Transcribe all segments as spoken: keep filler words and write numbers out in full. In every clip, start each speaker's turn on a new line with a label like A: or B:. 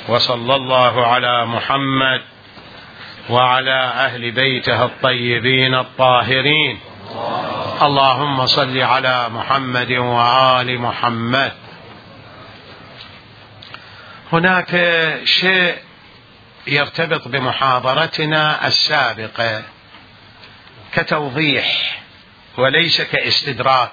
A: وصلى الله على محمد وعلى أهل بيته الطيبين الطاهرين. اللهم صل على محمد وآل محمد. هناك شيء يرتبط بمحاضرتنا السابقة كتوضيح وليس كاستدراك.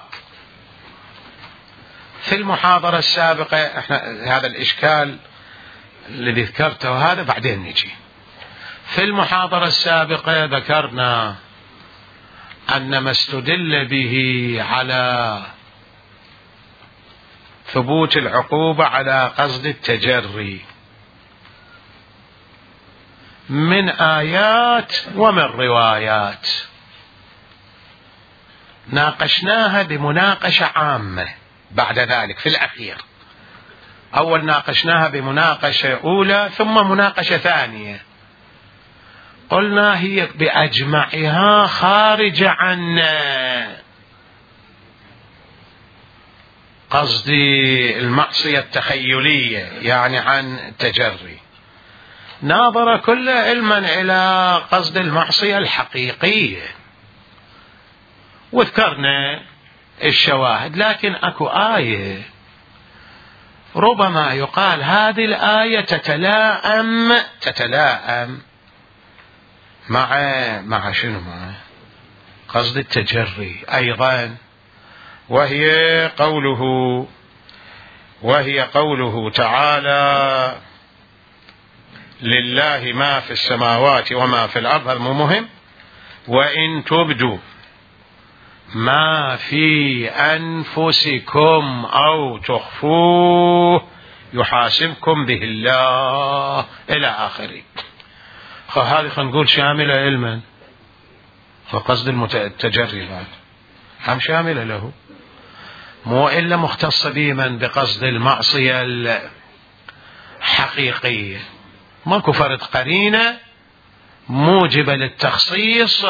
A: في المحاضرة السابقة احنا هذا الإشكال الذي ذكرته هذا بعدين نجي. في المحاضرة السابقة ذكرنا أن ما استدل به على ثبوت العقوبة على قصد التجري من آيات ومن روايات ناقشناها بمناقشة عامة. بعد ذلك في الأخير أول ناقشناها بمناقشة أولى ثم مناقشة ثانية، قلنا هي بأجمعها خارج عن قصد المعصية التخيلية، يعني عن التجري. ناظر كل علما إلى قصد المعصية الحقيقية وذكرنا الشواهد. لكن أكو آية ربما يقال هذه الآية تتلائم تتلائم مع مع شنو مع قصد التجري أيضا، وهي قوله وهي قوله تعالى لله ما في السماوات وما في الأرض. هذا مو مهم. وإن تبدوا ما في أنفسكم أو تخفوه يحاسبكم به الله إلى آخره. هذه خلينا نقول شاملة علما، فقصد التجري بعد هم شاملة له، مو إلا مختصة بمن بقصد المعصية الحقيقية. ماكو فرد قرينة موجبة للتخصيص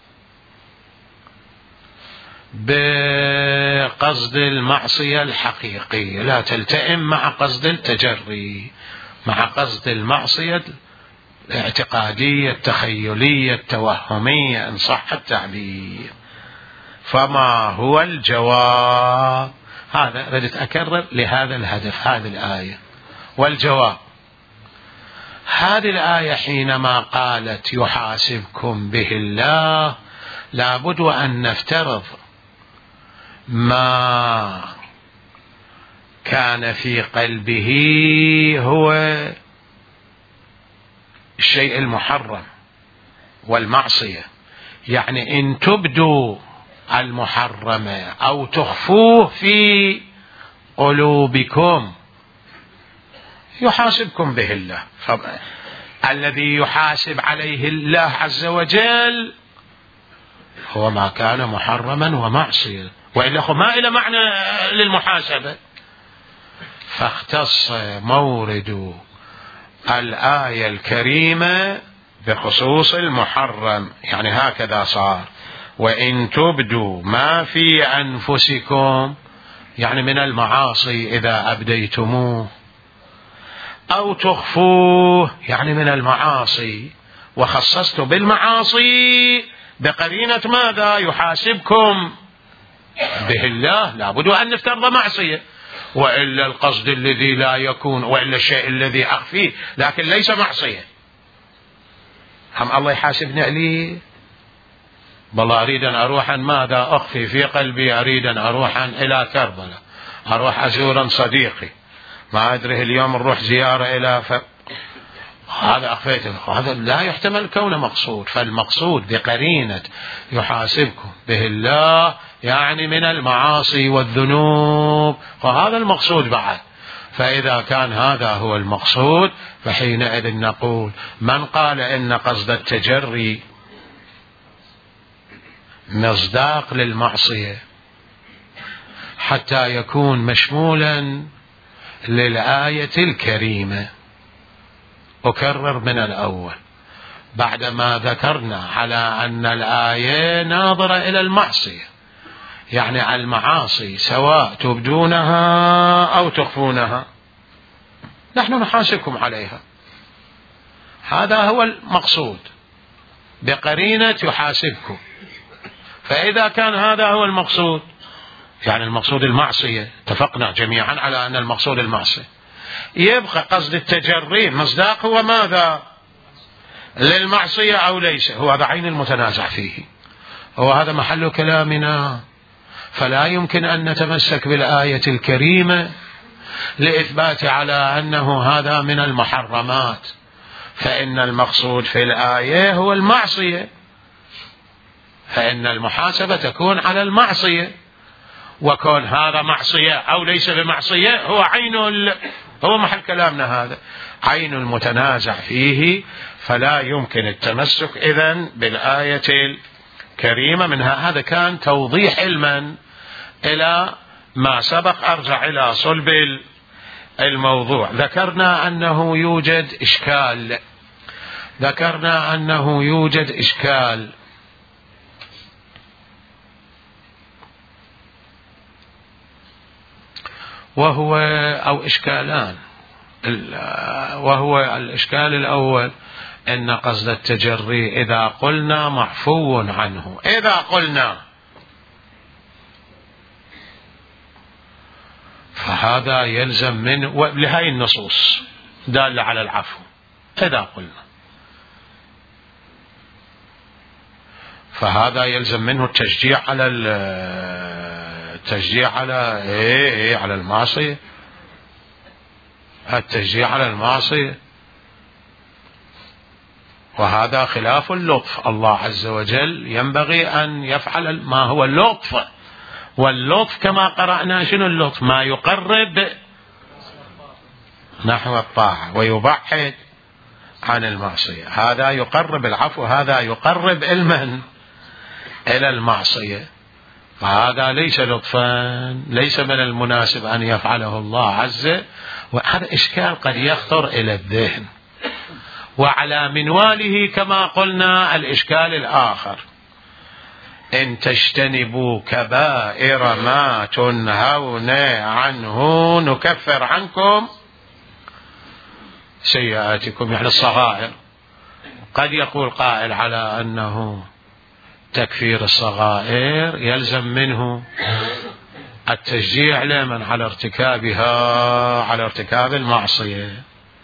A: بقصد المعصية الحقيقية، لا تلتئم مع قصد التجري، مع قصد المعصية الاعتقادية التخيلية التوهمية إن صح التعبير. فما هو الجواب؟ هذا ردت أكرر لهذا الهدف هذه الآية. والجواب هذه الآية حينما قالت يحاسبكم به الله لابد أن نفترض ما كان في قلبه هو الشيء المحرم والمعصية. يعني إن تبدوا المحرم أو تخفوه في قلوبكم يحاسبكم به الله. الذي يحاسب عليه الله عز وجل هو ما كان محرما ومعصية، وإلا ما إلى معنى للمحاسبة. فاختص مورد الآية الكريمة بخصوص المحرم، يعني هكذا صار. وإن تبدوا ما في أنفسكم يعني من المعاصي إذا أبديتموه، أو تخفوه يعني من المعاصي، وخصصت بالمعاصي بقرينة ماذا؟ يحاسبكم به الله. لابد أن نفترض معصية، وإلا القصد الذي لا يكون، وإلا الشيء الذي أخفيه لكن ليس معصية، هم الله يحاسبني عليه؟ والله أريد أن أروح ماذا أخفي في قلبي؟ أريد أن أروح إلى كربلاء، أروح أزورا صديقي، ما أدري اليوم نروح زيارة إلى ف... هذا أخفيته، هذا لا يحتمل كونه مقصود. فالمقصود بقرينة يحاسبكم به الله يعني من المعاصي والذنوب، وهذا المقصود بعد. فإذا كان هذا هو المقصود فحينئذ نقول من قال إن قصد التجري مصداق للمعصية حتى يكون مشمولا للآية الكريمة. أكرر من الأول بعدما ذكرنا على أن الآية ناظرة إلى المعصية، يعني على المعاصي سواء تبدونها أو تخفونها. نحن نحاسبكم عليها. هذا هو المقصود بقرينة يحاسبكم. فإذا كان هذا هو المقصود، يعني المقصود المعصية، اتفقنا جميعا على أن المقصود المعصية، يبقى قصد التجري مصداق هو ماذا؟ للمعصية أو ليس؟ هو هذا عين المتنازع فيه، هو هذا محل كلامنا. فلا يمكن أن نتمسك بالآية الكريمة لإثبات على أنه هذا من المحرمات، فإن المقصود في الآية هو المعصية، فإن المحاسبة تكون على المعصية، وكون هذا معصية أو ليس بمعصية هو عين ال... هو محل كلامنا، هذا عين المتنازع فيه. فلا يمكن التمسك إذن بالآية الكريمة منها. هذا كان توضيح علما إلى ما سبق. أرجع إلى صلب الموضوع. ذكرنا أنه يوجد إشكال ذكرنا أنه يوجد إشكال وهو أو إشكالان، وهو الإشكال الأول أن قصد التجري إذا قلنا معفو عنه، إذا قلنا فهذا يلزم منه، لهذه النصوص دالة على العفو، إذا قلنا فهذا يلزم منه التشجيع على التشجيع على إيه إيه على المعصية، التشجيع على المعصية، وهذا خلاف اللطف. الله عز وجل ينبغي أن يفعل ما هو اللطف، واللطف كما قرأنا شنو اللطف؟ ما يقرب نحو الطاعة ويبعد عن المعصية. هذا يقرب العفو، هذا يقرب المن إلى المعصية، فهذا ليس لطفا، ليس من المناسب أن يفعله الله عز. وهذا إشكال قد يخطر إلى الذهن. وعلى منواله كما قلنا الإشكال الآخر: إن تجتنبوا كبائر ما تنهون عنه نكفر عنكم سيئاتكم، يعني الصغائر. قد يقول قائل على أنه تكفير الصغائر يلزم منه التشجيع لمن على ارتكابها، على ارتكاب المعصية،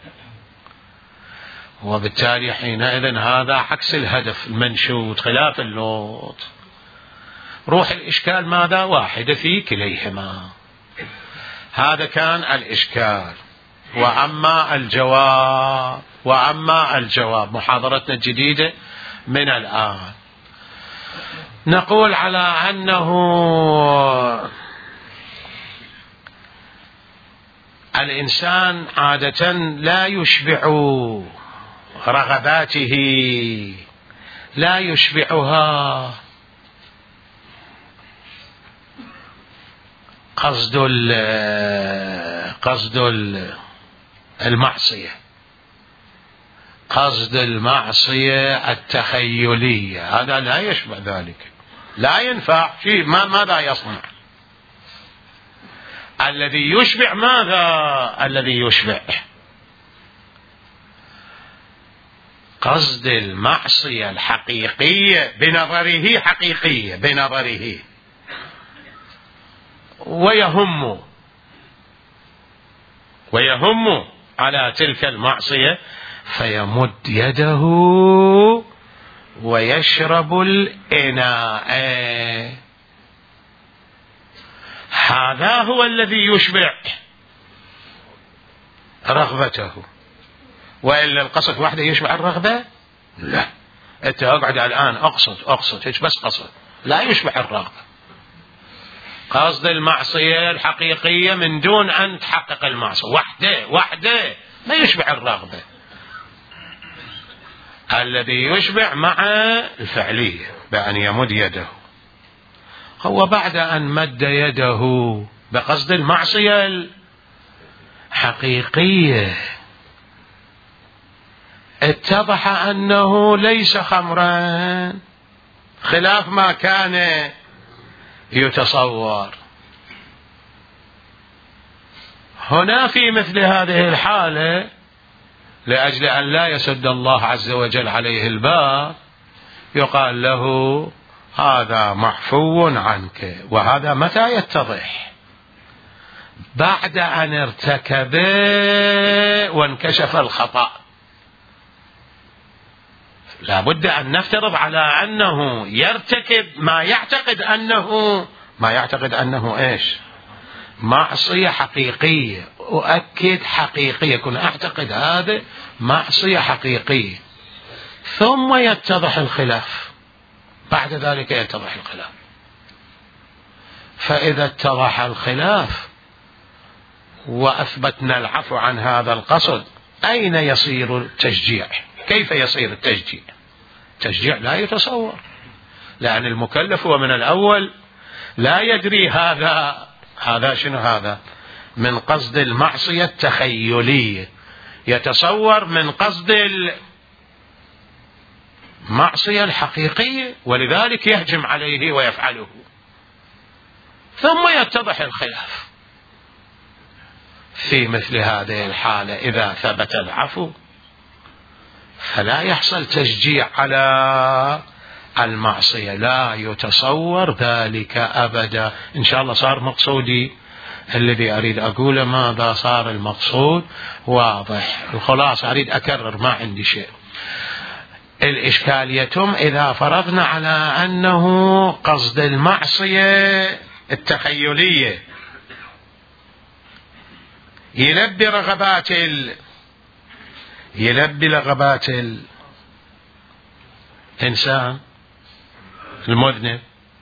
A: وبالتالي حينئذ هذا عكس الهدف المنشود، خلاف اللطف. روح الإشكال ماذا؟ واحدة في كليهما. هذا كان الإشكال. وأما الجواب وأما الجواب محاضرتنا الجديدة من الآن، نقول على أنه الإنسان عادة لا يشبع رغباته، لا يشبعها قصد قصد المعصية، قصد المعصية التخيلية، هذا لا يشبع ذلك، لا ينفع فيه. ما ماذا يصنع؟ الذي يشبع ماذا؟ الذي يشبع قصد المعصية الحقيقية بنظره، حقيقية بنظره، ويهم ويهم على تلك المعصية، فيمد يده ويشرب الإناء. هذا هو الذي يشبع رغبته. وإلا القصد وحده يشبع الرغبة؟ لا. أنت أقعد الآن أقصد أقصد هيك بس قصد، لا يشبع الرغبة. قصد المعصية الحقيقية من دون أن تحقق المعصية وحده وحده ما يشبع الرغبة. الذي يشبع مع الفعلية بأن يمد يده. هو بعد أن مد يده بقصد المعصية الحقيقية اتضح أنه ليس خمرا، خلاف ما كان يتصور. هنا في مثل هذه الحالة لأجل أن لا يسد الله عز وجل عليه الباب يقال له هذا معفو عنك. وهذا متى يتضح؟ بعد أن ارتكب وانكشف الخطأ. لا بد أن نفترض على أنه يرتكب ما يعتقد أنه ما يعتقد أنه إيش؟ معصية حقيقية. أؤكد حقيقية، كن أعتقد هذا معصية حقيقية، ثم يتضح الخلاف. بعد ذلك يتضح الخلاف. فإذا اتضح الخلاف وأثبتنا العفو عن هذا القصد، أين يصير التشجيع؟ كيف يصير التشجيع؟ التشجيع لا يتصور، لأن المكلف هو من الأول لا يدري هذا هذا شنو هذا من قصد المعصية التخيلية، يتصور من قصد المعصية الحقيقية، ولذلك يهجم عليه ويفعله. ثم يتضح الخلاف. في مثل هذه الحالة إذا ثبت العفو فلا يحصل تشجيع على المعصية، لا يتصور ذلك أبدا. إن شاء الله صار مقصودي الذي أريد أقوله. ماذا صار المقصود؟ واضح. الخلاصة أريد أكرر، ما عندي شيء. الإشكال يتم إذا فرضنا على أنه قصد المعصية التخيلية يلبي رغبات ال... يلبي رغبات الإنسان المذنب.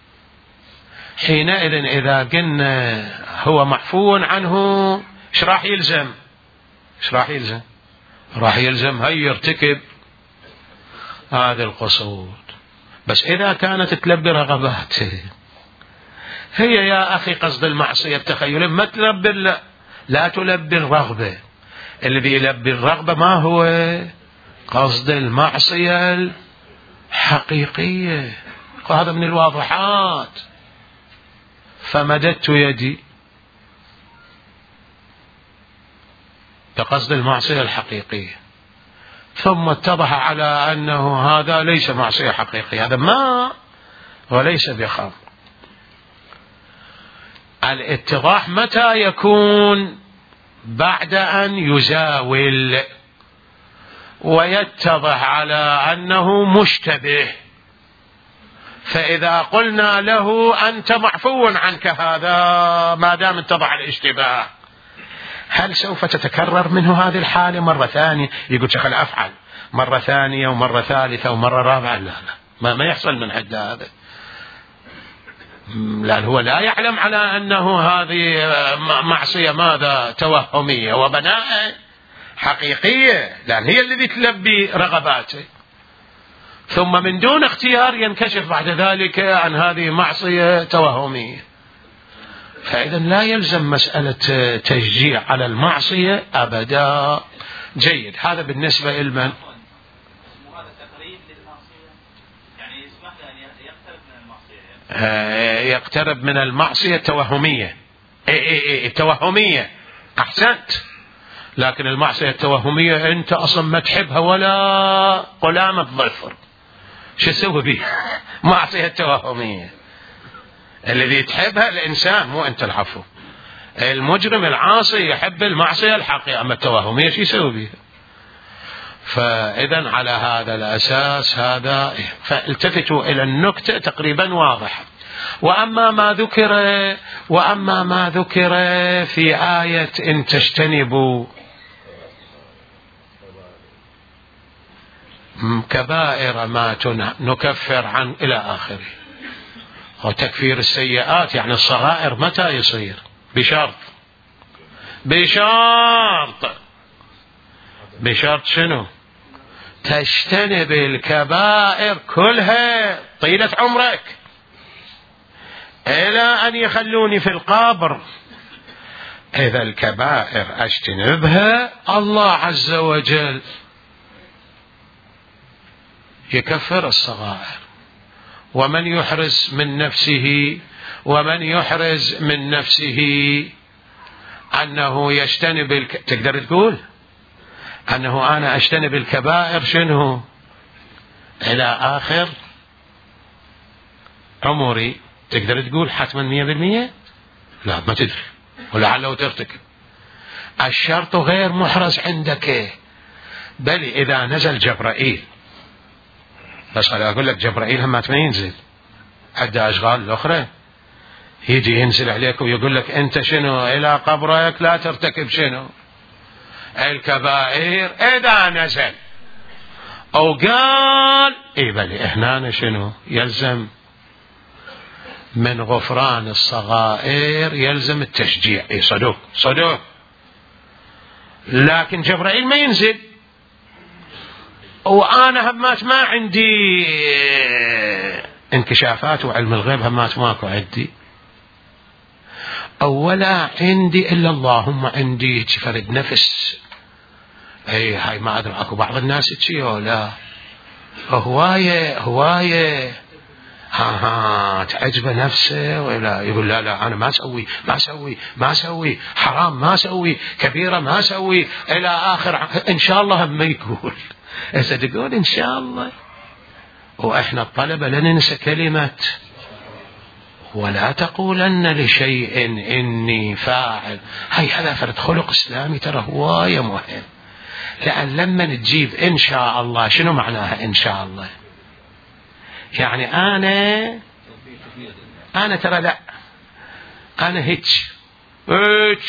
A: حينئذ إذا قلنا هو معفو عنه، ايش راح يلزم؟ ايش راح يلزم؟ راح يلزم هي يرتكب هذا القصود. بس إذا كانت تلبي رغباته، هي يا أخي قصد المعصية التخيل ما تلبي، لا, لا تلبي الرغبة. الذي يلبي الرغبة ما هو قصد المعصية الحقيقية. وهذا من الواضحات. فمددت يدي بقصد المعصية الحقيقية، ثم اتضح على أنه هذا ليس معصية حقيقية، هذا ما وليس بخمر. الاتضاح متى يكون؟ بعد أن يزاول ويتضح على أنه مشتبه. فإذا قلنا له أنت معفو عنك هذا ما دام اتضح الاشتباه، هل سوف تتكرر منه هذه الحالة مرة ثانية؟ يقول شخل أفعل مرة ثانية ومرة ثالثة ومرة رابعة؟ لا لا، ما, ما يحصل من حد هذا، لأن هو لا يعلم على أنه هذه معصية ماذا توهمية وبناء حقيقية، لأن هي الذي تلبي رغباته. ثم من دون اختيار ينكشف بعد ذلك عن هذه معصية توهمية. فإذا لا يلزم مسألة تشجيع على المعصية أبدا. جيد. هذا بالنسبة لمن؟
B: هذا تقريب للمعصية، يعني يسمح له أن يقترب من المعصية.
A: يقترب من المعصية التوهمية. اي اي اي التوهمية. أحسنت. لكن المعصية التوهمية أنت أصلا ما تحبها ولا قلامة ظفر، شو تسوي بيها؟ معصية توهمية. الذي تحبها الإنسان مو أنت. العفو. المجرم العاصي يحب المعصية الحقيقية، أما التوهمية شو يسوي بيها؟ فإذا على هذا الأساس هذا. فالتفتوا إلى النكتة تقريبا واضحة. وأما ما ذكر وأما ما ذكر في آية إن تجتنبوا كبائر ما نكفر عن إلى آخره. وتكفير السيئات يعني الصغائر متى يصير؟ بشرط بشرط بشرط شنو؟ تجتنب الكبائر كلها طيلة عمرك إلى أن يخلوني في القبر. إذا الكبائر أجتنبها الله عز وجل يكفر الصغائر. ومن يحرز من نفسه ومن يحرز من نفسه أنه يجتنب الك... تقدر تقول أنه أنا أجتنب الكبائر شنو إلى آخر عمري، تقدر تقول حتما مية بالمية؟ لا، ما تدري، ولعله ترتكب. الشرط غير محرز عندك، بل إذا نزل جبرائيل، بس أنا أقول لك جبرائيل هم ما ينزل، عدة أشغال الأخرى يجي ينزل عليك ويقول لك أنت شنو إلى قبرك لا ترتكب شنو الكبائر. إذا نزل أو قال إيه بل إحنا شنو يلزم من غفران الصغائر يلزم التشجيع. إيه صدوق صدوق، لكن جبرائيل ما ينزل، وأنا همات ما عندي انكشافات وعلم الغيب، همات ماكو عندي أولا عندي إلا اللهم عندي فرد نفس. أي هاي ما أدري أكو بعض الناس تشي ولا هواية هواية ها ها تعجب نفسه، ولا يقول لا لا أنا ما أسوي ما أسوي ما أسوي حرام ما أسوي كبيرة ما أسوي إلى آخر. إن شاء الله هم يقول إذا تقول إن شاء الله. وإحنا الطلبة لا ننسى كلمة ولا تقولن لشيء إني فاعل. هاي هذا فرد خلق إسلامي ترى هواية مهم، لأن لما نجيب إن شاء الله شنو معناها إن شاء الله؟ يعني أنا أنا ترى لا أنا هيك هيك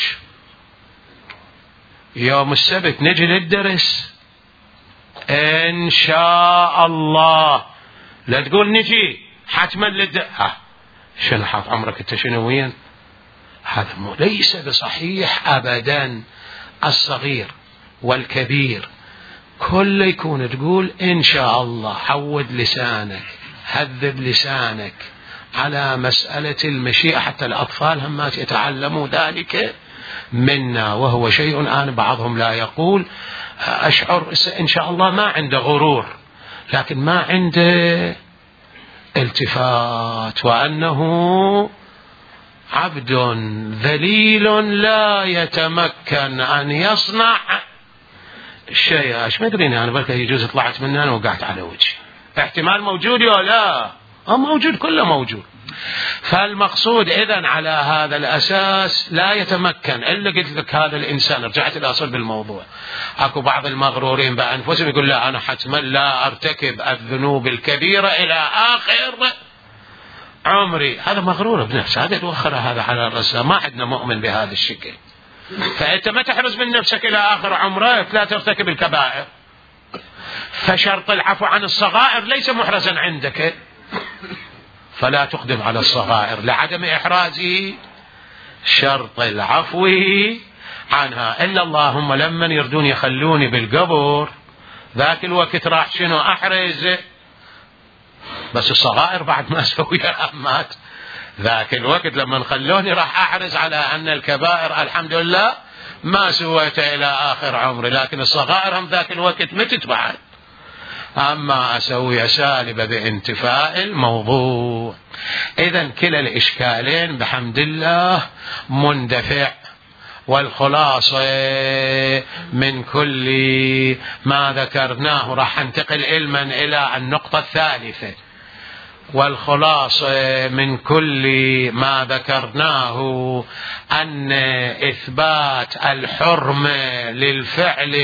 A: يوم السبت نجي للدرس إن شاء الله، لا تقول نجي حتما للدرس. ها شنو حاط عمرك انت شنو وين؟ هذا ليس بصحيح أبدا. الصغير والكبير كل يكون تقول إن شاء الله. حود لسانك، هذب لسانك على مسألة المشيئة، حتى الأطفال هم يتعلموا ذلك منا، وهو شيء الآن بعضهم لا يقول. أشعر إن شاء الله ما عنده غرور، لكن ما عنده التفات، وأنه عبد ذليل لا يتمكن أن يصنع شيء. ايش ما ادري انا بلكي يجوز طلعت مني انا وقعت على وجهي. احتمال موجود ولا لا؟ اه موجود، كله موجود. فالمقصود اذا على هذا الاساس لا يتمكن الا قلت لك هذا الانسان. رجعت الى صلب الموضوع. اكو بعض المغرورين بانفسهم يقول لا انا حتما لا ارتكب الذنوب الكبيره الى اخر عمري. هذا مغرور بنفسه، هذا يوخر هذا على الرسول. ما عندنا مؤمن بهذا الشكل. فأنت ما تحرز من نفسك إلى آخر عمرك لا ترتكب الكبائر. فشرط العفو عن الصغائر ليس محرزا عندك، فلا تقدم على الصغائر لعدم إحرازه شرط العفو عنها. إلا اللهم لمن يردون يخلوني بالقبر ذاك الوقت راح شنو أحرز، بس الصغائر بعد ما أسويها أمات. ذاك الوقت لما خلوني راح أحرص على أن الكبائر الحمد لله ما سويتها إلى آخر عمري، لكن الصغائر هم ذاك الوقت متت بعد. أما أسوي سالبة بانتفاء الموضوع. إذن كلا الإشكالين بحمد الله مندفع. والخلاصة من كل ما ذكرناه راح انتقل علما إلى النقطة الثالثة. والخلاصة من كل ما ذكرناه أن إثبات الحرمة للفعل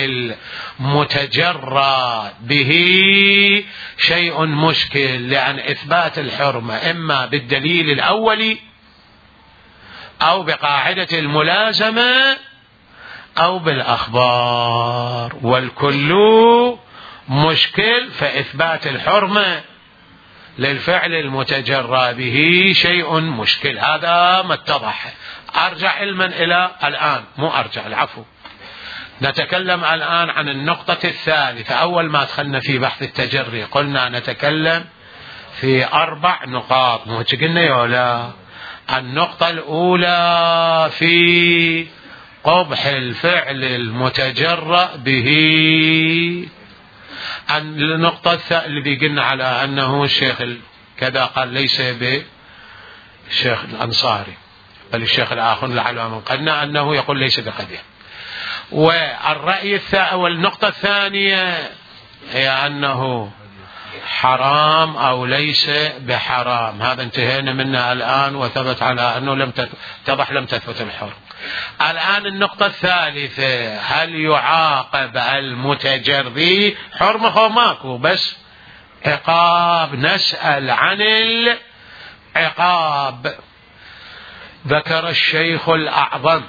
A: المتجرى به شيء مشكل، لأن إثبات الحرمة إما بالدليل الأولي أو بقاعدة الملازمة أو بالأخبار، والكل مشكل. فإثبات الحرمة للفعل المتجرى به شيء مشكل. هذا ما اتضح. أرجع علما إلى الآن، مو أرجع العفو، نتكلم الآن عن النقطة الثالثة. أول ما دخلنا في بحث التجري قلنا نتكلم في أربع نقاط، مو قلنا يولا؟ النقطة الأولى في قبح الفعل المتجرى به. النقطة الثانية اللي قلنا على أنه الشيخ كذا قال ليس بالشيخ الأنصاري، بل الشيخ الآخر لعله من قلنا أنه يقول ليس بقبيح. والرأي الثاني والنقطة الثانية هي أنه حرام أو ليس بحرام، هذا انتهينا منه الآن وثبت على أنه لم تتضح لم تثبت الحرم. الآن النقطة الثالثة، هل يعاقب المتجري؟ حرمه ماكو بس عقاب، نسأل عن العقاب. ذكر الشيخ الأعظم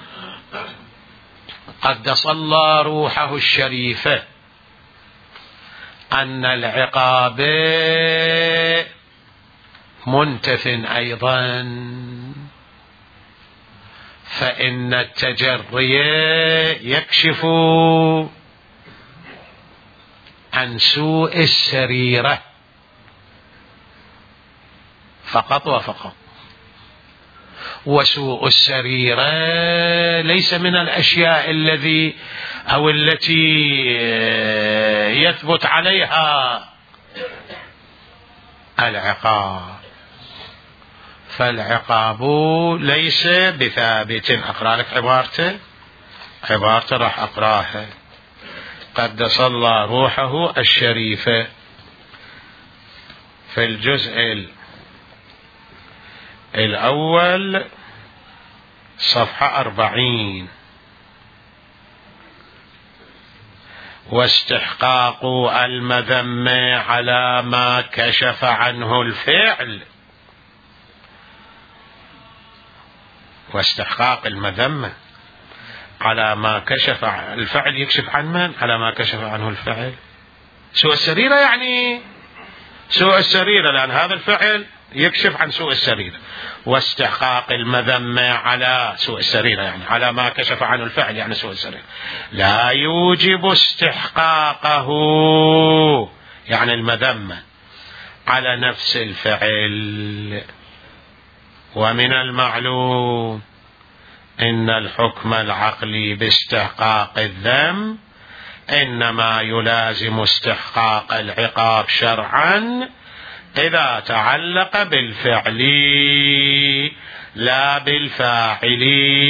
A: قدس الله روحه الشريفة أن العقاب منتف أيضا، فإن التجري يكشف عن سوء السريرة فقط وفقط، وسوء السريرة ليس من الأشياء الذي أو التي يثبت عليها العقاب، فالعقاب ليس بثابت. أقرأ لك عبارته، عبارته راح أقراها. قدس الله روحه الشريفة في الجزء الأول صفحة أربعين: واستحقاق المذمة على ما كشف عنه الفعل. واستحقاق المذمة على ما كشف الفعل يكشف عن من؟ على ما كشف عنه الفعل. سوء السريرة يعني سوء السريرة، لأن هذا الفعل يكشف عن سوء السريرة. واستحقاق المذمة على سوء السريرة يعني على ما كشف عنه الفعل يعني سوء السريرة لا يوجب استحقاقه يعني المذمة على نفس الفعل. ومن المعلوم إن الحكم العقلي باستحقاق الذم إنما يلازم استحقاق العقاب شرعا إذا تعلق بالفعل لا بالفاعل.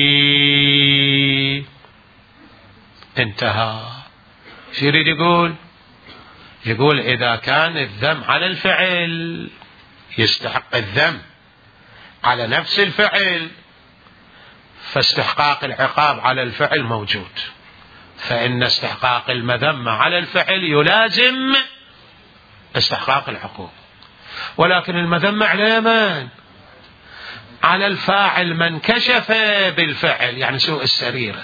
A: انتهى. شو يريد يقول؟ يقول إذا كان الذم على الفعل يستحق الذم على نفس الفعل فاستحقاق العقاب على الفعل موجود، فإن استحقاق المذمة على الفعل يلازم استحقاق العقوبة. ولكن المذمة على من؟ على الفاعل من كشف بالفعل يعني سوء السريرة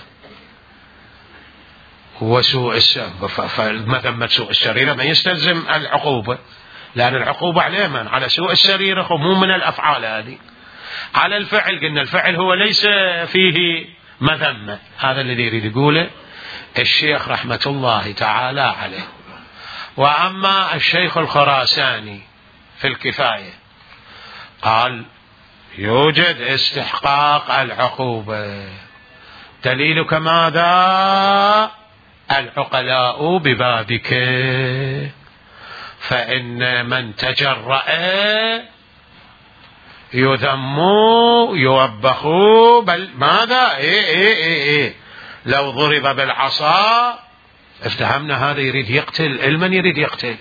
A: وسوء السريرة، فالمذمة سوء السريرة ما يستلزم العقوبة، لأن العقوبة على من؟ على سوء السريرة، ومو من الأفعال هذه. على الفعل قلنا الفعل هو ليس فيه مذمة. هذا الذي يريد يقوله الشيخ رحمة الله تعالى عليه. وأما الشيخ الخراساني في الكفاية قال يوجد استحقاق العقوبة. دليلك ماذا؟ العقلاء ببابك، فإن من تجرأ يذم يوبخ، بل ماذا إيه إيه إيه إيه لو ضرب بالعصا افتهمنا هذا يريد يقتل. المن يريد يقتل؟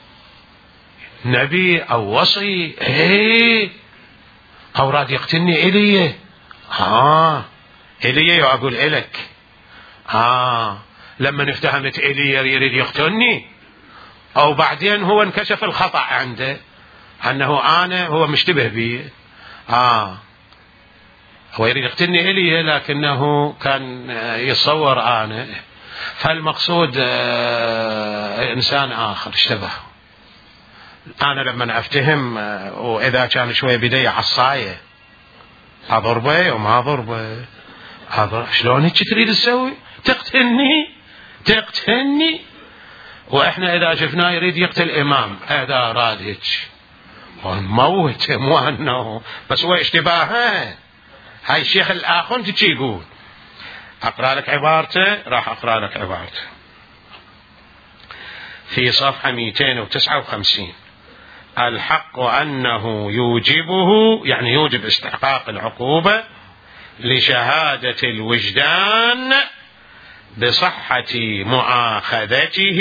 A: نبي أو وصي؟ إيه أو راد يقتلني إليه؟ ها إليه وأقول إلك ها لما افتهمت إليه يريد يقتلني، أو بعدين هو انكشف الخطأ عنده أنه أنا هو مشتبه بي آه هو يريد يقتلني إليه لكنه كان يتصور أنا، فالمقصود آه إنسان آخر اشتبه. أنا لما أفتهم آه وإذا كان شوية بدي عصاية أضربه وما أضربه أضرب. شلون هيك تريد تسوي؟ تقتلني تقتلني وإحنا إذا شفناه يريد يقتل إمام هذا راد هيك ونموت مو أنه بس هو اشتباهه. هاي الشيخ الآخر تجي يقول. أقرأ لك عبارته، راح أقرأ لك عبارته في صفحة مئتين وتسعة وخمسين: الحق أنه يوجبه يعني يوجب استحقاق العقوبة لشهادة الوجدان بصحة مؤاخذته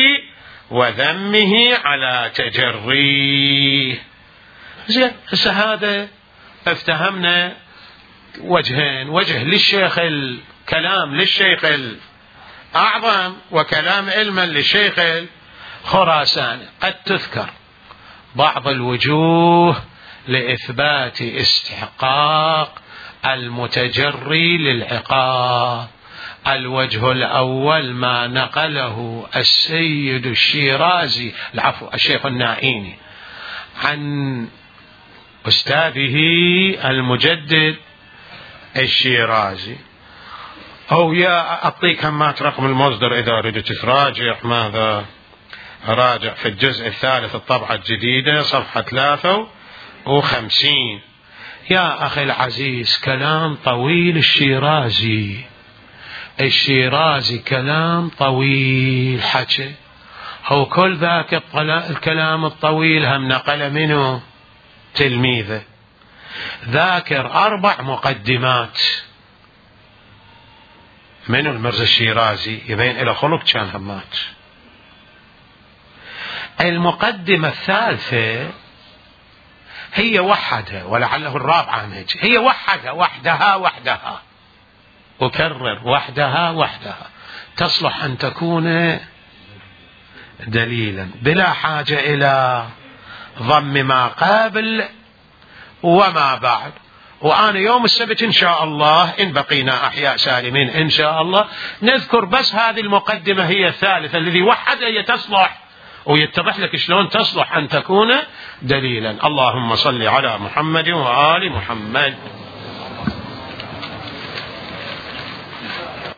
A: وذمه على تجريه. زين، هذا افتهمنا وجهين: وجه للشيخ الكلام للشيخ الأعظم، وكلام علما للشيخ الخراساني. قد تذكر بعض الوجوه لإثبات استحقاق المتجري للعقاب. الوجه الأول ما نقله السيد الشيرازي العفو الشيخ النائيني عن أستاذه المجدد الشيرازي، أو يا أعطيك همات رقم المصدر إذا ردت تراجع ماذا. راجع في الجزء الثالث الطبعة الجديدة صفحة ثلاثة وخمسين. يا أخي العزيز، كلام طويل الشيرازي الشيرازي كلام طويل حكي. هو كل ذاك الكلام الطويل هم نقل منه تلميذه. ذاكر أربع مقدمات من المرزا الشيرازي، يبين إلى خلق كان همات. المقدمة الثالثة هي وحدها، ولعله الرابعة نجي، هي وحدها وحدها وحدها أكرر وحدها وحدها تصلح أن تكون دليلا بلا حاجة إلى ضم ما قبل وما بعد. وأنا يوم السبت إن شاء الله إن بقينا أحياء سالمين إن شاء الله نذكر بس هذه المقدمة هي الثالثة الذي وحدها هي تصلح، ويتضح لك شلون تصلح أن تكون دليلا. اللهم صل على محمد وآل محمد.